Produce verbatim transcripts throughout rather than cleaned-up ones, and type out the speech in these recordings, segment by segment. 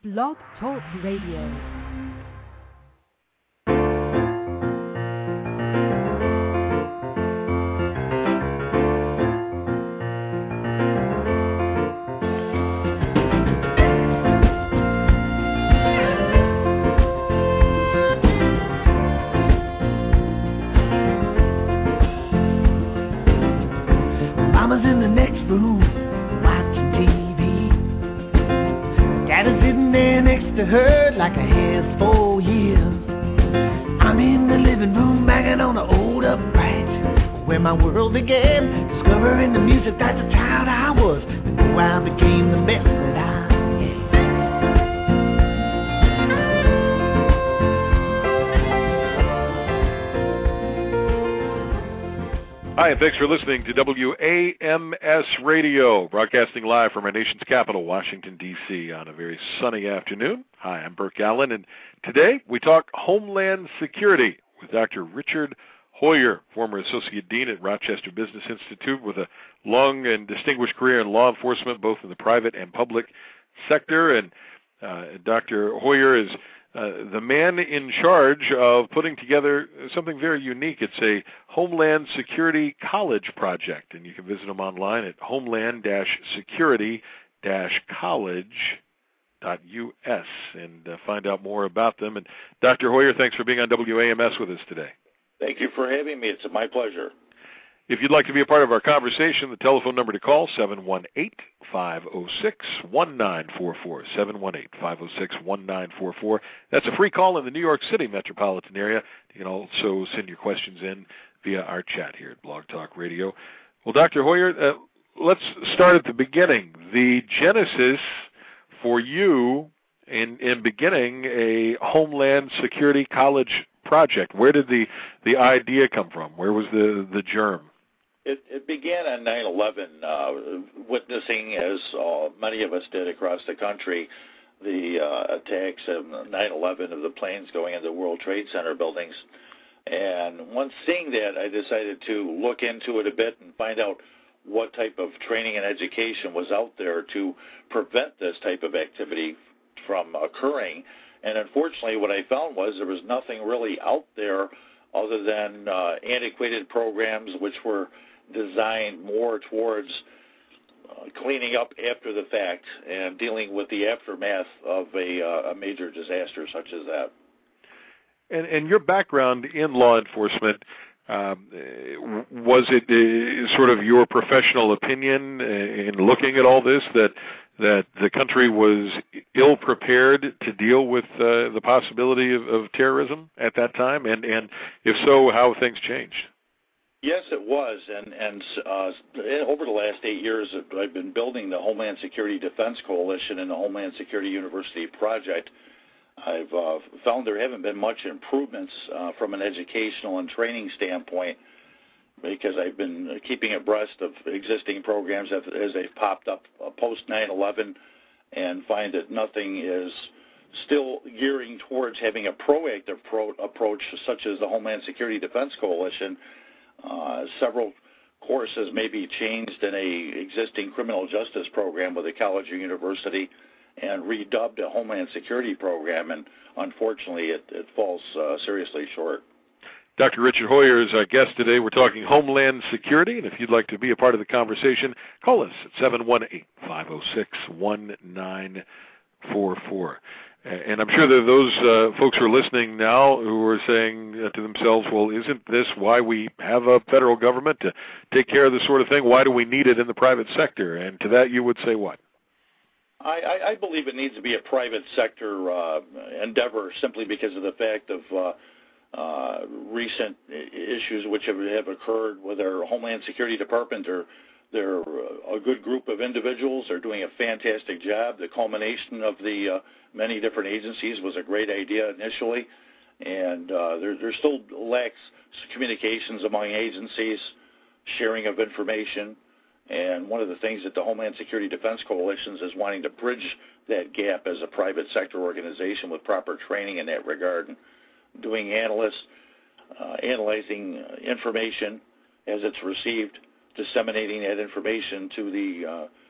Blog Talk Radio. Mama's in the next room watching T V. Dad is sitting there next to her like a has for years. I'm in the living room banging on the old upright where my world began, discovering the music. That's the child I was before I became the best that I am. Hi, and thanks for listening to W A M S Radio, broadcasting live from our nation's capital, Washington, D C, on a very sunny afternoon. Hi, I'm Burke Allen, and today we talk Homeland Security with Doctor Richard Hoyer, former Associate Dean at Rochester Business Institute with a long and distinguished career in law enforcement, both in the private and public sector. And uh, Doctor Hoyer is Uh, the man in charge of putting together something very unique. It's a Homeland Security College project, and you can visit them online at homeland security college dot U S and uh, find out more about them. And Doctor Hoyer, thanks for being on W A M S with us today. Thank you for having me. It's my pleasure. If you'd like to be a part of our conversation, the telephone number to call, seven one eight, five oh six, one nine four four, seven one eight, five oh six, one nine four four. That's a free call in the New York City metropolitan area. You can also send your questions in via our chat here at Blog Talk Radio. Well, Doctor Hoyer, uh, let's start at the beginning. The genesis for you in, in beginning a Homeland Security College project. Where did the, the idea come from? Where was the, the germ? It, it began on nine eleven, uh, witnessing, as uh, many of us did across the country, the uh, attacks of nine eleven of the planes going into the World Trade Center buildings. And once seeing that, I decided to look into it a bit and find out what type of training and education was out there to prevent this type of activity from occurring. And unfortunately, what I found was there was nothing really out there other than uh, antiquated programs which were designed more towards uh, cleaning up after the fact and dealing with the aftermath of a, uh, a major disaster such as that. And, and your background in law enforcement, um, was it uh, sort of your professional opinion in looking at all this that that the country was ill-prepared to deal with uh, the possibility of, of terrorism at that time? And, and if so, how have things changed? Yes, it was. And, and uh, over the last eight years, I've been building the Homeland Security Defense Coalition and the Homeland Security University Project. I've uh, found there haven't been much improvements uh, from an educational and training standpoint, because I've been keeping abreast of existing programs as, as they've popped up post nine eleven, and find that nothing is still gearing towards having a proactive pro- approach such as the Homeland Security Defense Coalition. Uh, several courses may be changed in a existing criminal justice program with a college or university and redubbed a Homeland Security program, and unfortunately it, it falls uh, seriously short. Doctor Richard Hoyer is our guest today. We're talking Homeland Security, and if you'd like to be a part of the conversation, call us at seven one eight, five oh six, one nine four four. And I'm sure that those uh, folks who are listening now who are saying to themselves, well, isn't this why we have a federal government to take care of this sort of thing? Why do we need it in the private sector? And to that you would say what? I, I believe it needs to be a private sector uh, endeavor, simply because of the fact of uh, Uh, recent issues which have, have occurred with our Homeland Security Department. They're, they're a good group of individuals. They're doing a fantastic job. The culmination of the uh, many different agencies was a great idea initially, and uh, there, there still lacks communications among agencies, sharing of information, and one of the things that the Homeland Security Defense Coalition is wanting to bridge that gap as a private sector organization with proper training in that regard. And doing analysts, uh, analyzing uh, information as it's received, disseminating that information to the uh,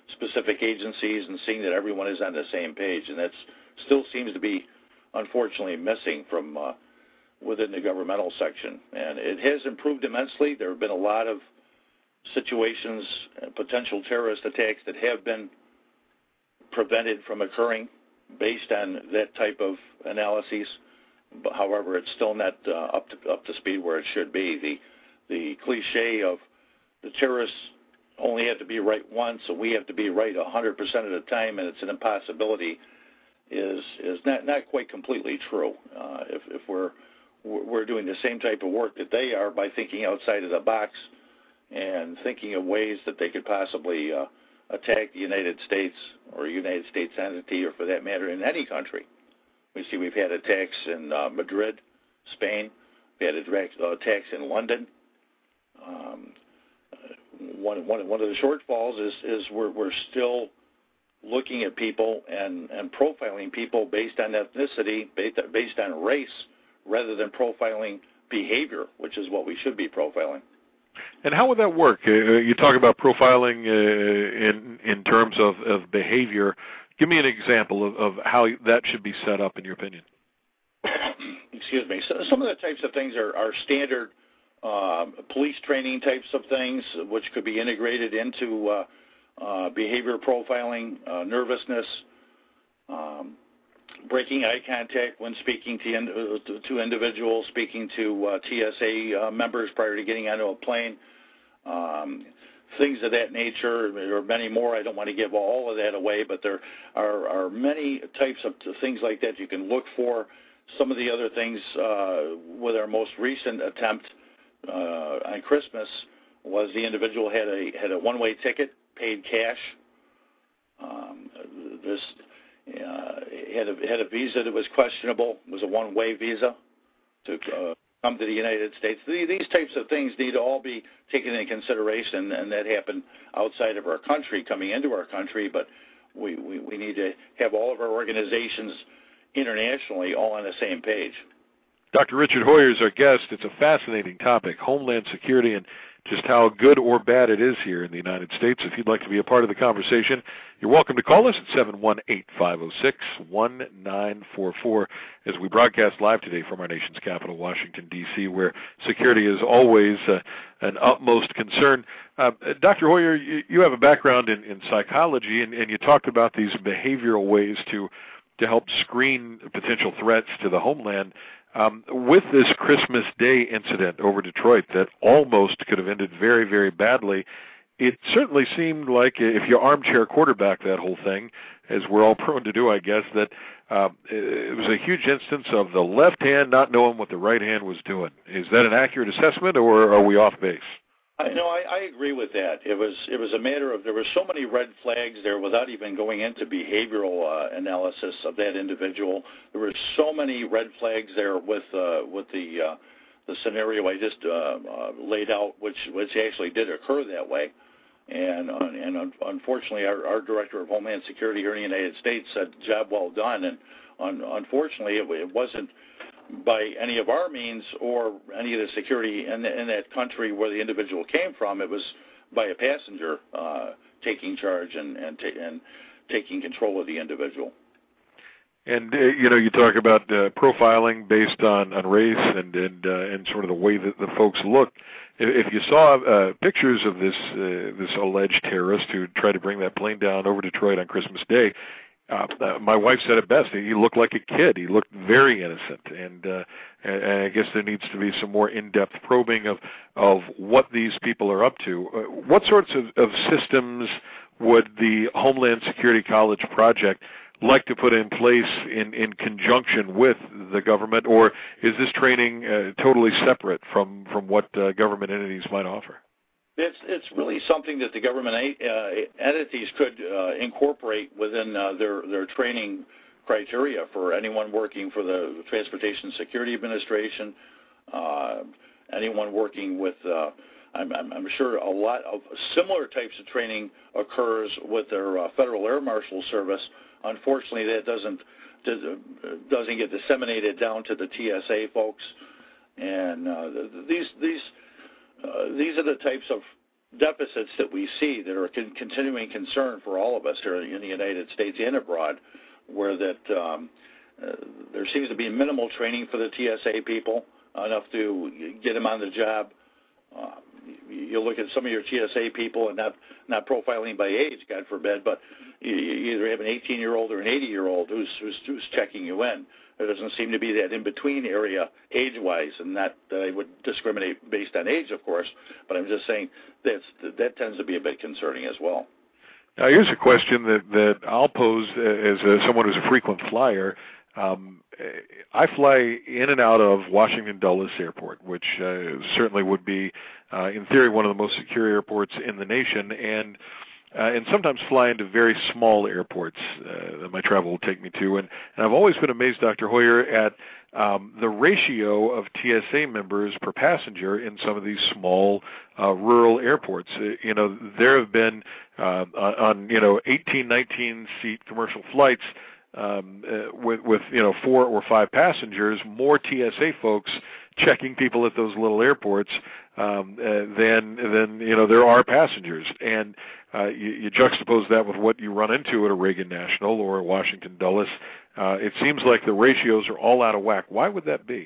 specific agencies and seeing that everyone is on the same page, and that still seems to be, unfortunately, missing from uh, within the governmental section. And it has improved immensely. There have been a lot of situations, potential terrorist attacks that have been prevented from occurring based on that type of analyses. But, however, it's still not uh, up to up to speed where it should be. The the cliche of the terrorists only have to be right once, so we have to be right one hundred percent of the time, and it's an impossibility, is is not, not quite completely true. Uh, if, if we're we're doing the same type of work that they are by thinking outside of the box and thinking of ways that they could possibly uh, attack the United States or a United States entity, or for that matter, in any country. We see we've had attacks in uh, Madrid, Spain. We had attacks in London. Um, one, one, one of the shortfalls is, is we're, we're still looking at people and, and profiling people based on ethnicity, based, based on race, rather than profiling behavior, which is what we should be profiling. And how would that work? Uh, you talk about profiling uh, in in terms of, of behavior. Give me an example of, of how that should be set up, in your opinion. Excuse me. So some of the types of things are, are standard um, police training types of things, which could be integrated into uh, uh, behavior profiling, uh, nervousness, um, breaking eye contact when speaking to, in, to individuals, speaking to uh, T S A uh, members prior to getting onto a plane, um, things of that nature. There are many more. I don't want to give all of that away, but there are, are many types of things like that you can look for. Some of the other things uh, with our most recent attempt uh, on Christmas was the individual had a had a one-way ticket, paid cash. Um, this uh, had a had a visa that was questionable. It was a one-way visa to uh, come to the United States. These types of things need to all be taken into consideration, and that happened outside of our country, coming into our country. But we, we, we need to have all of our organizations internationally all on the same page. Doctor Richard Hoyer is our guest. It's a fascinating topic, Homeland Security, and just how good or bad it is here in the United States. If you'd like to be a part of the conversation, you're welcome to call us at seven one eight, five oh six, one nine four four as we broadcast live today from our nation's capital, Washington, D C, where security is always uh, an utmost concern. Uh, Doctor Hoyer, you, you have a background in, in psychology, and, and you talked about these behavioral ways to to help screen potential threats to the homeland. Um, with this Christmas Day incident over Detroit that almost could have ended very, very badly, it certainly seemed like, if you armchair quarterback that whole thing, as we're all prone to do, I guess, that uh, it was a huge instance of the left hand not knowing what the right hand was doing. Is that an accurate assessment, or are we off base? I know I, I agree with that. It was it was a matter of there were so many red flags there without even going into behavioral uh, analysis of that individual. There were so many red flags there with uh, with the uh, the scenario I just uh, uh, laid out, which which actually did occur that way. And uh, and unfortunately, our, our director of Homeland Security here in the United States said, "Job well done." And un, unfortunately, it, it wasn't by any of our means or any of the security in, the, in that country where the individual came from. It was by a passenger uh, taking charge and and, ta- and taking control of the individual. And uh, you know, you talk about uh, profiling based on, on race and and uh, and sort of the way that the folks look. If you saw uh, pictures of this uh, this alleged terrorist who tried to bring that plane down over Detroit on Christmas Day, Uh, uh, my wife said it best. He looked like a kid. He looked very innocent, and, uh, and, and I guess there needs to be some more in-depth probing of of what these people are up to. Uh, what sorts of, of systems would the Homeland Security College project like to put in place in, in conjunction with the government, or is this training uh, totally separate from, from what uh, government entities might offer? It's it's really something that the government uh, entities could uh, incorporate within uh, their their training criteria for anyone working for the Transportation Security Administration, uh, anyone working with. Uh, I'm, I'm, I'm sure a lot of similar types of training occurs with their uh, Federal Air Marshal Service. Unfortunately, that doesn't doesn't get disseminated down to the T S A folks, and uh, these these. Uh, these are the types of deficits that we see that are a con- continuing concern for all of us here in the United States and abroad, where that um, uh, there seems to be minimal training for the T S A people, enough to get them on the job. Uh, you look at some of your T S A people, and not not profiling by age, God forbid, but you, you either have an eighteen-year-old or an eighty-year-old who's, who's who's checking you in. There doesn't seem to be that in-between area age-wise, and not that I would discriminate based on age, of course, but I'm just saying that's, that tends to be a bit concerning as well. Now, here's a question that, that I'll pose as a, someone who's a frequent flyer. Um, I fly in and out of Washington Dulles Airport, which uh, certainly would be, uh, in theory, one of the most secure airports in the nation, and uh, and sometimes fly into very small airports uh, that my travel will take me to. And, and I've always been amazed, Doctor Hoyer, at um, the ratio of T S A members per passenger in some of these small uh, rural airports. Uh, you know, there have been uh, on, you know, eighteen, nineteen seat commercial flights Um, uh, with, with you know four or five passengers, more T S A folks checking people at those little airports um, uh, than than you know there are passengers, and uh, you, you juxtapose that with what you run into at a Reagan National or a Washington Dulles. Uh, it seems like the ratios are all out of whack. Why would that be?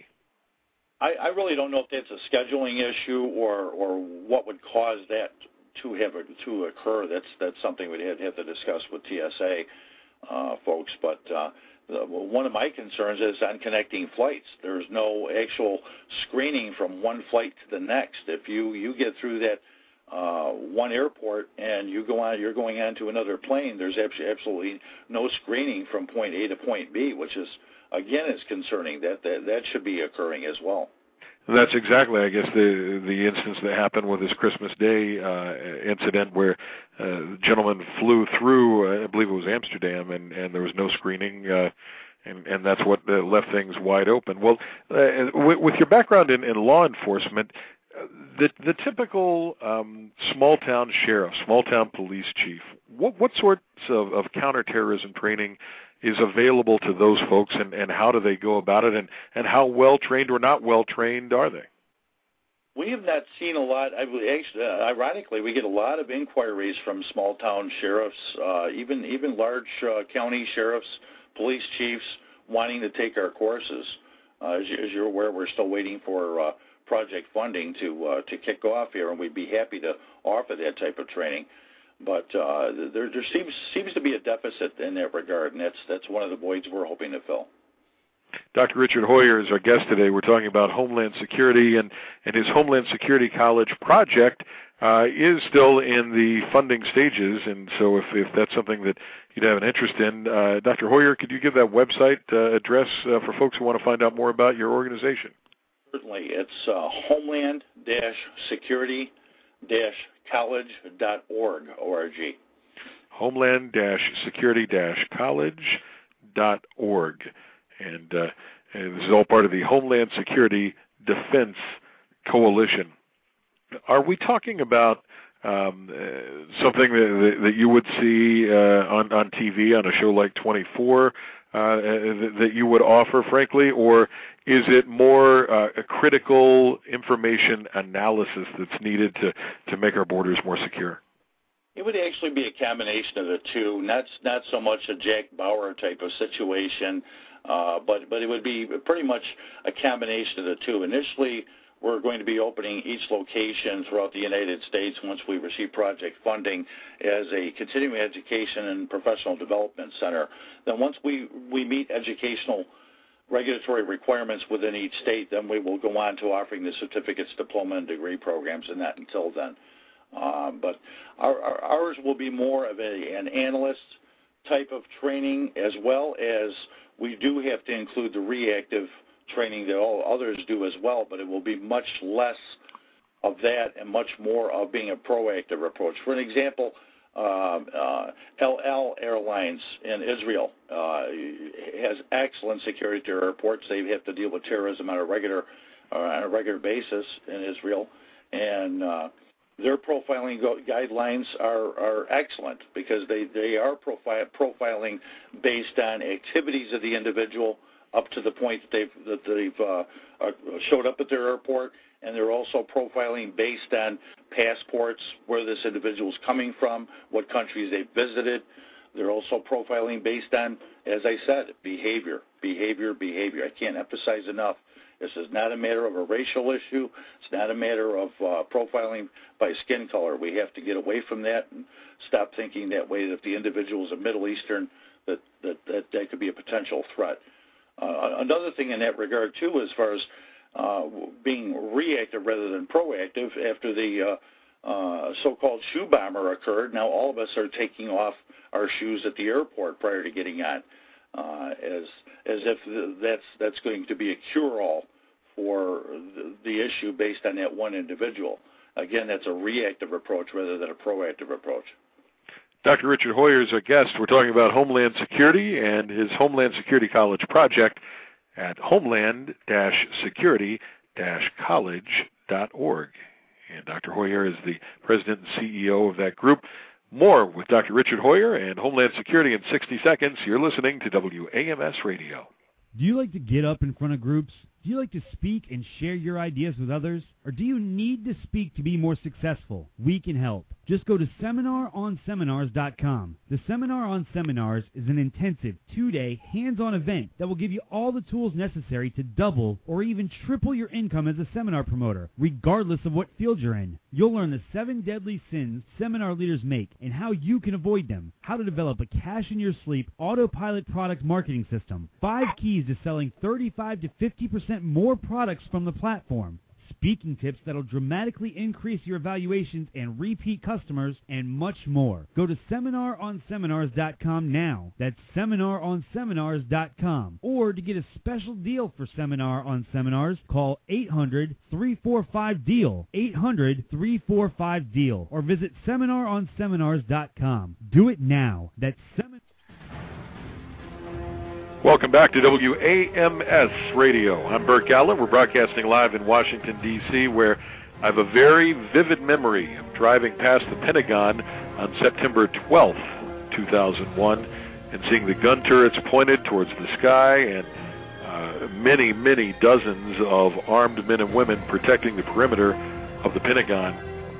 I, I really don't know if that's a scheduling issue or or what would cause that to have a, to occur. That's that's something we'd have, have to discuss with T S A. Uh, folks, but uh, the, well, one of my concerns is on connecting flights. There's no actual screening from one flight to the next. If you, you get through that uh, one airport and you go on, you're going on to another plane, there's absolutely no screening from point A to point B, which is, again, is concerning. That that, that should be occurring as well. That's exactly, I guess, the the instance that happened with this Christmas Day uh, incident where uh, the gentleman flew through, uh, I believe it was Amsterdam, and, and there was no screening, uh, and, and that's what uh, left things wide open. Well, uh, with, with your background in, in law enforcement, uh, the the typical um, small-town sheriff, small-town police chief, what, what sorts of, of counterterrorism training is available to those folks, and, and how do they go about it, and, and how well-trained or not well-trained are they? We have not seen a lot. I actually, uh, ironically, we get a lot of inquiries from small-town sheriffs, uh, even even large uh, county sheriffs, police chiefs wanting to take our courses. Uh, as, you, as you're aware, we're still waiting for uh, project funding to uh, to kick off here, and we'd be happy to offer that type of training. But uh, there, there seems seems to be a deficit in that regard, and that's that's one of the voids we're hoping to fill. Doctor Richard Hoyer is our guest today. We're talking about Homeland Security, and, and his Homeland Security College project uh, is still in the funding stages, and so if, if that's something that you'd have an interest in, uh, Doctor Hoyer, could you give that website uh, address uh, for folks who want to find out more about your organization? Certainly. It's uh, homeland security college dot org, O R G. homeland security college dot org. And, uh, and this is all part of the Homeland Security Defense Coalition. Are we talking about um, uh, something that, that you would see uh, on, on T V on a show like twenty-four uh, that, that you would offer, frankly, or is it more uh, a critical information analysis that's needed to, to make our borders more secure? It would actually be a combination of the two, not not so much a Jack Bauer type of situation, uh, but but it would be pretty much a combination of the two. Initially, we're going to be opening each location throughout the United States once we receive project funding as a continuing education and professional development center. Then once we, we meet educational regulatory requirements within each state, then we will go on to offering the certificates, diploma, and degree programs, and that until then. Um, but our, our, ours will be more of a, an analyst type of training, as well as we do have to include the reactive training that all others do as well, but it will be much less of that and much more of being a proactive approach. For an example, uh, uh, El Al Airlines in Israel uh, has excellent security to airports. They have to deal with terrorism on a regular uh, on a regular basis in Israel, and uh, their profiling go- guidelines are, are excellent because they, they are profi- profiling based on activities of the individual, up to the point that they've that they've uh, uh, showed up at their airport, and they're also profiling based on passports, where this individual is coming from, what countries they've visited. They're also profiling based on, as I said, behavior, behavior, behavior. I can't emphasize enough. This is not a matter of a racial issue. It's not a matter of uh, profiling by skin color. We have to get away from that and stop thinking that way, that if the individual is a Middle Eastern, that that, that, that could be a potential threat. Uh, another thing in that regard, too, as far as uh, being reactive rather than proactive, after the uh, uh, so-called shoe bomber occurred, now all of us are taking off our shoes at the airport prior to getting on, uh, as as if that's that's going to be a cure-all for the, the issue based on that one individual. Again, that's a reactive approach rather than a proactive approach. Doctor Richard Hoyer is our guest. We're talking about Homeland Security and his Homeland Security College project at homeland security college dot org. And Doctor Hoyer is the president and C E O of that group. More with Doctor Richard Hoyer and Homeland Security in sixty seconds. You're listening to W A M S Radio. Do you like to get up in front of groups? Do you like to speak and share your ideas with others? Or do you need to speak to be more successful? We can help. Just go to seminar on seminars dot com. The Seminar on Seminars is an intensive two-day hands-on event that will give you all the tools necessary to double or even triple your income as a seminar promoter, regardless of what field you're in. You'll learn the seven deadly sins seminar leaders make and how you can avoid them, how to develop a cash-in-your-sleep autopilot product marketing system, five keys to selling thirty-five to fifty percent more products from the platform, speaking tips that'll dramatically increase your evaluations and repeat customers, and much more. Go to seminar on seminars dot com now. That's seminar on seminars dot com. Or to get a special deal for Seminar on Seminars, call eight hundred, three four five, D E A L, eight hundred, three four five, D E A L, or visit seminar on seminars dot com. Do it now. That's Seminar. Welcome back to W A M S Radio. I'm Burt Gallen. We're broadcasting live in Washington, D C, where I have a very vivid memory of driving past the Pentagon on September twelfth, two thousand one, and seeing the gun turrets pointed towards the sky and uh, many, many dozens of armed men and women protecting the perimeter of the Pentagon.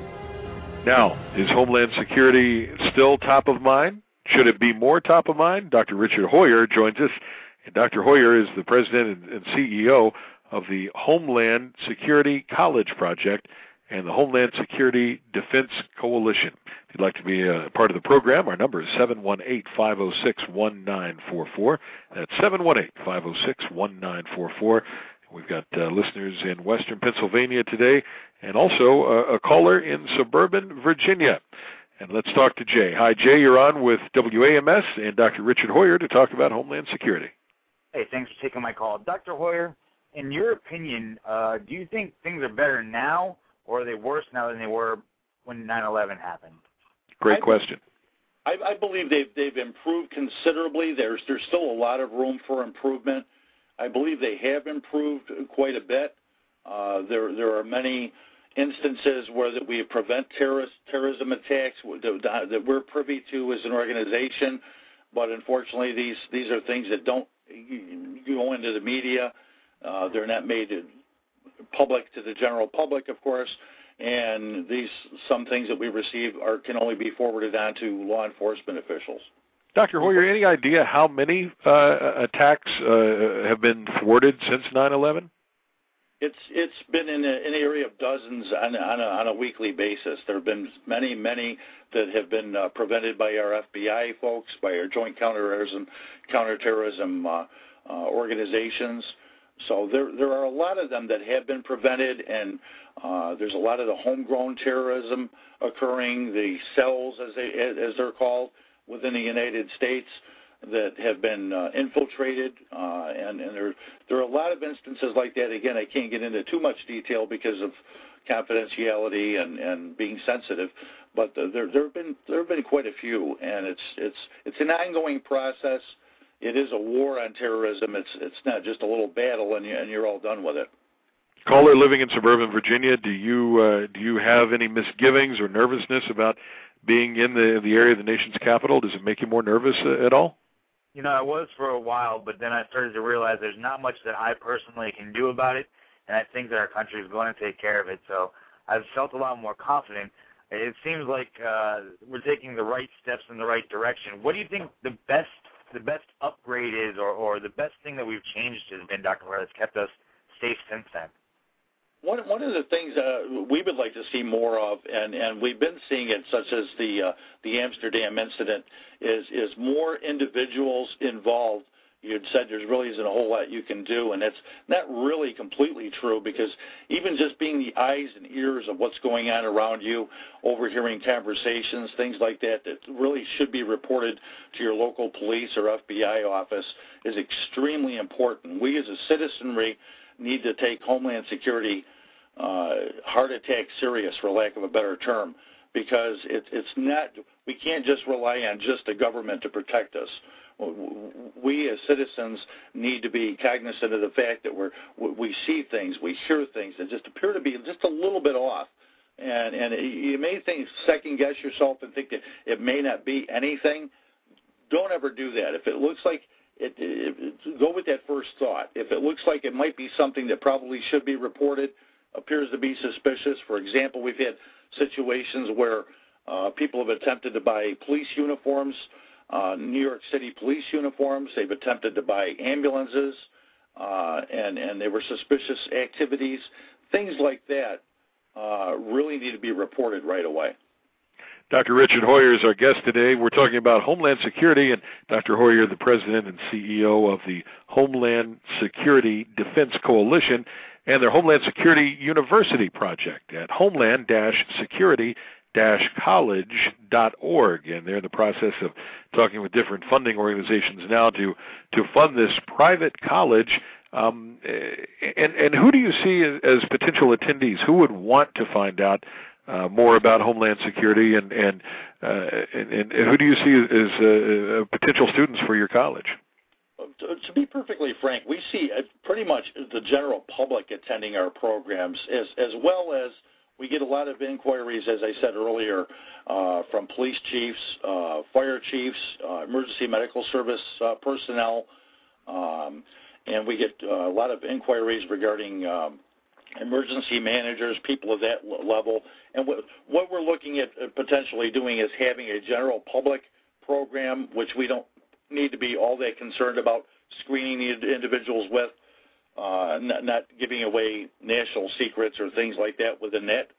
Now, is Homeland Security still top of mind? Should it be more top of mind? Doctor Richard Hoyer joins us, and Doctor Hoyer is the president and C E O of the Homeland Security College Project and the Homeland Security Defense Coalition. If you'd like to be a part of the program, our number is seven one eight, five oh six, one nine four four. That's seven one eight, five oh six, one nine four four. We've got uh, listeners in western Pennsylvania today and also uh, a caller in suburban Virginia. And let's talk to Jay. Hi, Jay. You're on with W A M S and Doctor Richard Hoyer to talk about Homeland Security. Hey, thanks for taking my call. Doctor Hoyer, in your opinion, uh, do you think things are better now, or are they worse now than they were when nine eleven happened? Great I, question. I, I believe they've, they've improved considerably. There's, there's still a lot of room for improvement. I believe they have improved quite a bit. Uh, there, there are many instances where that we prevent terrorist terrorism attacks that, that we're privy to as an organization, but unfortunately these these are things that don't go into the media. Uh, they're not made public to the general public, of course, and these some things that we receive are can only be forwarded on to law enforcement officials. Doctor Hoyer, any idea how many uh, attacks uh, have been thwarted since nine eleven? It's it's been in an area of dozens on, on, a, on a weekly basis. There have been many, many that have been uh, prevented by our F B I folks, by our joint counterterrorism counterterrorism uh, uh, organizations. So there there are a lot of them that have been prevented, and uh, there's a lot of the homegrown terrorism occurring, the cells as they as they're called within the United States, that have been uh, infiltrated, uh, and, and there there are a lot of instances like that. Again, I can't get into too much detail because of confidentiality and, and being sensitive, but the, there there have been there have been quite a few, and it's it's it's an ongoing process. It is a war on terrorism. It's it's not just a little battle and you, and you're all done with it. Caller living in suburban Virginia, do you uh, do you have any misgivings or nervousness about being in the the area of the nation's capital? Does it make you more nervous uh, at all? you know, I was for a while, but then I started to realize there's not much that I personally can do about it, and I think that our country is going to take care of it. So I've felt a lot more confident. It seems like uh, we're taking the right steps in the right direction. What do you think the best the best upgrade is, or, or the best thing that we've changed has been, Doctor Hoyer, that's kept us safe since then? One one of the things uh, we would like to see more of, and, and we've been seeing it, such as the uh, the Amsterdam incident, is is more individuals involved. You had said there really isn't a whole lot you can do, and that's not really completely true, because even just being the eyes and ears of what's going on around you, overhearing conversations, things like that, that really should be reported to your local police or F B I office is extremely important. We as a citizenry need to take Homeland Security uh, heart attack serious, for lack of a better term, because it, it's not, we can't just rely on just the government to protect us. We as citizens need to be cognizant of the fact that we're, we see things, we hear things that just appear to be just a little bit off. And, and you may think, second guess yourself and think that it may not be anything. Don't ever do that. If it looks like It, it, it, go with that first thought. If it looks like it might be something that probably should be reported, appears to be suspicious. For example, we've had situations where uh, people have attempted to buy police uniforms, uh, New York City police uniforms. They've attempted to buy ambulances, uh, and, and they were suspicious activities. Things like that uh, really need to be reported right away. Doctor Richard Hoyer is our guest today. We're talking about Homeland Security, and Doctor Hoyer, the president and C E O of the Homeland Security Defense Coalition and their Homeland Security University project at homeland security college dot org. And they're in the process of talking with different funding organizations now to, to fund this private college. Um, and, and who do you see as, as potential attendees? Who would want to find out Uh, more about Homeland Security, and and, uh, and and who do you see as uh, potential students for your college? To, to be perfectly frank, we see uh, pretty much the general public attending our programs, as as well as we get a lot of inquiries, as I said earlier, uh, from police chiefs, uh, fire chiefs, uh, emergency medical service uh, personnel, um, and we get uh, a lot of inquiries regarding um, emergency managers, people of that level. And what, what we're looking at potentially doing is having a general public program, which we don't need to be all that concerned about screening the individuals with, uh, not, not giving away national secrets or things like that within that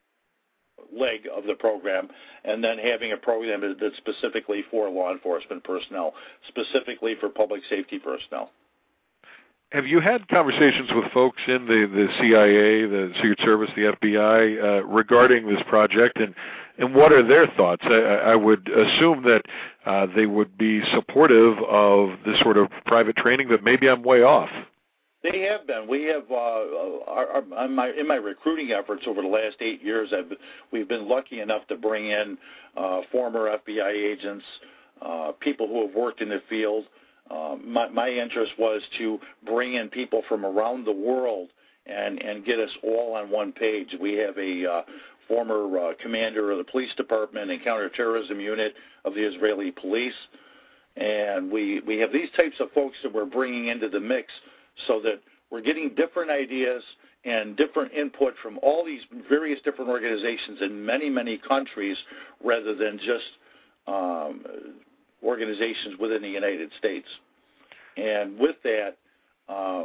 leg of the program, and then having a program that's specifically for law enforcement personnel, specifically for public safety personnel. Have you had conversations with folks in the, the C I A, the Secret Service, the F B I, uh, regarding this project, and, and what are their thoughts? I, I would assume that uh, they would be supportive of this sort of private training, but maybe I'm way off. They have been. We have, uh, our, our, in, my, in my recruiting efforts over the last eight years, I've, we've been lucky enough to bring in uh, former F B I agents, uh, people who have worked in the field. Uh, my, my interest was to bring in people from around the world and, and get us all on one page. We have a uh, former uh, commander of the police department and counterterrorism unit of the Israeli police, and we, we have these types of folks that we're bringing into the mix so that we're getting different ideas and different input from all these various different organizations in many, many countries rather than just um, organizations within the United States. And with that, uh,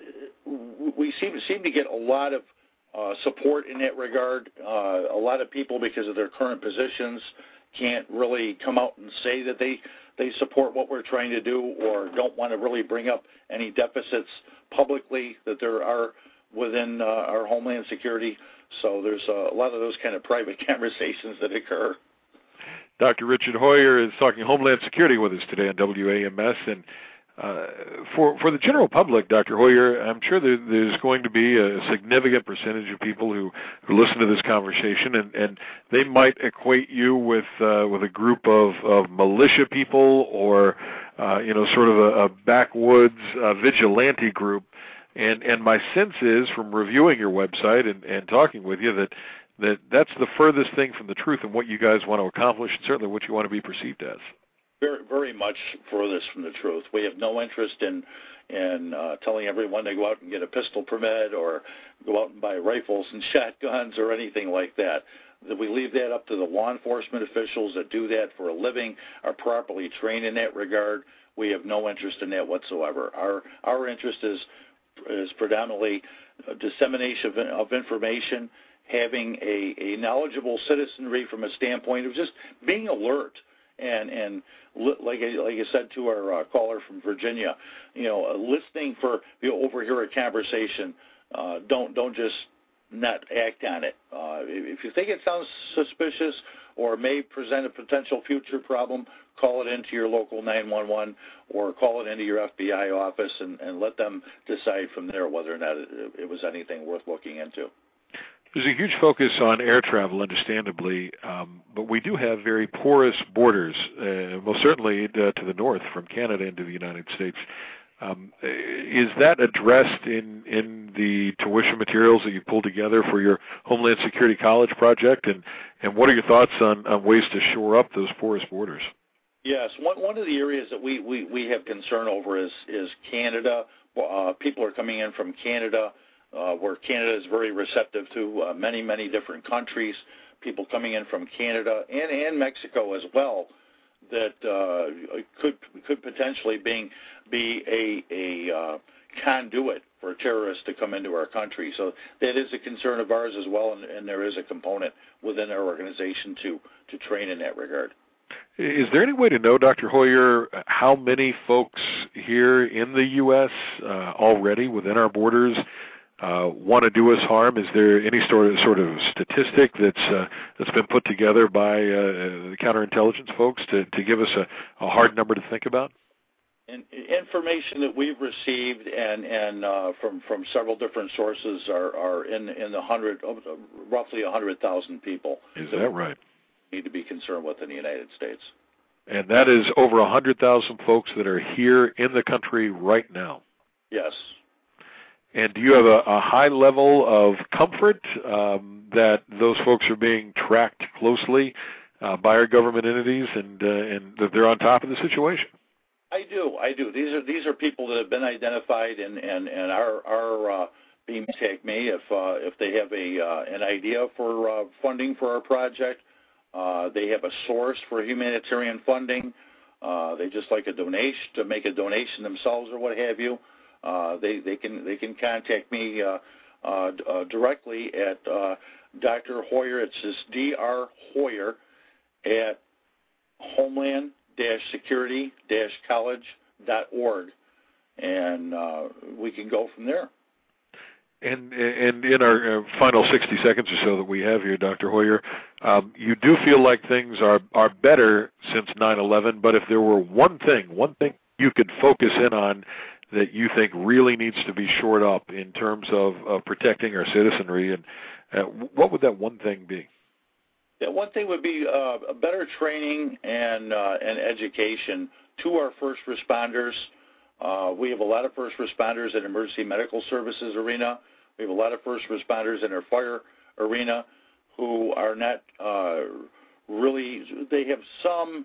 we seem, seem to get a lot of uh, support in that regard. Uh, a lot of people, because of their current positions, can't really come out and say that they, they support what we're trying to do, or don't want to really bring up any deficits publicly that there are within uh, our Homeland Security. So there's a lot of those kind of private conversations that occur. Doctor Richard Hoyer is talking Homeland Security with us today on W A M S. And uh, for for the general public, Doctor Hoyer, I'm sure there, there's going to be a significant percentage of people who, who listen to this conversation, and, and they might equate you with uh, with a group of, of militia people, or uh, you know, sort of a, a backwoods uh, vigilante group. And and my sense is, from reviewing your website and, and talking with you, that that that's the furthest thing from the truth and what you guys want to accomplish, and certainly what you want to be perceived as. Very, very much furthest from the truth. We have no interest in in uh, telling everyone to go out and get a pistol permit or go out and buy rifles and shotguns or anything like that. That we leave that up to the law enforcement officials that do that for a living, are properly trained in that regard. We have no interest in that whatsoever. Our our interest is is predominantly dissemination of, of information, having a, a knowledgeable citizenry from a standpoint of just being alert and and like I, like I said to our uh, caller from Virginia, you know, uh, listening for you know, overhear a conversation. Uh, don't don't just not act on it. Uh, if you think it sounds suspicious or may present a potential future problem, call it into your local nine one one or call it into your F B I office and, and let them decide from there whether or not it, it was anything worth looking into. There's a huge focus on air travel, understandably, um, but we do have very porous borders, uh, most certainly uh, to the north from Canada into the United States. Um, is that addressed in, in the tuition materials that you pulled together for your Homeland Security College project? And, and what are your thoughts on, on ways to shore up those porous borders? Yes, one, one of the areas that we, we, we have concern over is, is Canada. Uh, people are coming in from Canada, uh, where Canada is very receptive to uh, many, many different countries. People coming in from Canada and, and Mexico as well that uh, could could potentially being be a a uh, conduit for terrorists to come into our country. So that is a concern of ours as well, and, and there is a component within our organization to to train in that regard. Is there any way to know, Doctor Hoyer, how many folks here in the U S uh, already within our borders uh, want to do us harm? Is there any sort of, sort of statistic that's uh, that's been put together by uh, the counterintelligence folks to, to give us a, a hard number to think about? And information that we've received and and uh, from from several different sources are, are in in the hundred, roughly a hundred thousand people. Is that right? Need to be concerned with in the United States. And that is over a hundred thousand folks that are here in the country right now. Yes. And do you have a, a high level of comfort um, that those folks are being tracked closely uh, by our government entities and uh, and that they're on top of the situation? I do, I do. These are these are people that have been identified and and and our our uh, beam take me if uh, if they have a uh, an idea for uh, funding for our project. Uh, they have a source for humanitarian funding. Uh, they just like a donation to make a donation themselves or what have you. Uh, they they can they can contact me uh, uh, uh, directly at uh, Doctor Hoyer. It's just D R Hoyer at Homeland Security College dot org, and uh, we can go from there. And, and in our final sixty seconds or so that we have here, Doctor Hoyer, um, you do feel like things are, are better since nine eleven, but if there were one thing, one thing you could focus in on that you think really needs to be shored up in terms of, of protecting our citizenry, and uh, what would that one thing be? Yeah, one thing would be uh, a better training and uh, and education to our first responders. Uh, we have a lot of first responders in emergency medical services arena. We have a lot of first responders in our fire arena who are not uh, really, they have some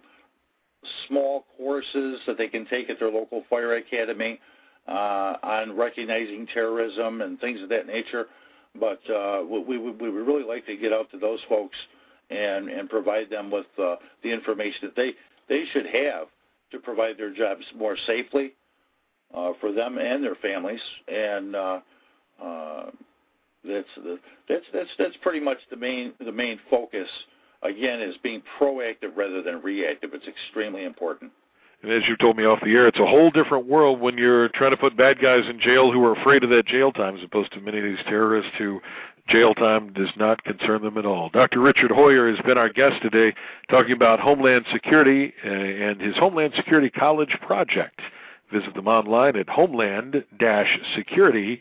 small courses that they can take at their local fire academy uh, on recognizing terrorism and things of that nature. But uh, we, we, we would really like to get out to those folks and, and provide them with uh, the information that they, they should have to provide their jobs more safely. Uh, for them and their families, and uh, uh, that's the, that's that's that's pretty much the main the main focus. Again, is being proactive rather than reactive. It's extremely important. And as you told me off the air, it's a whole different world when you're trying to put bad guys in jail who are afraid of that jail time, as opposed to many of these terrorists who jail time does not concern them at all. Doctor Richard Hoyer has been our guest today, talking about Homeland Security and his Homeland Security College project. Visit them online at homeland security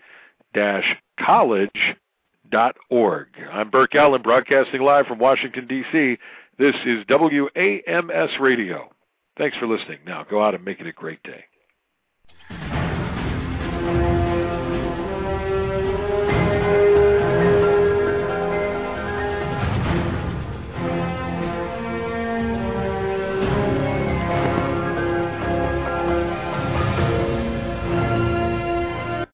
college dot org. I'm Burke Allen, broadcasting live from Washington, D C This is W A M S Radio. Thanks for listening. Now, go out and make it a great day.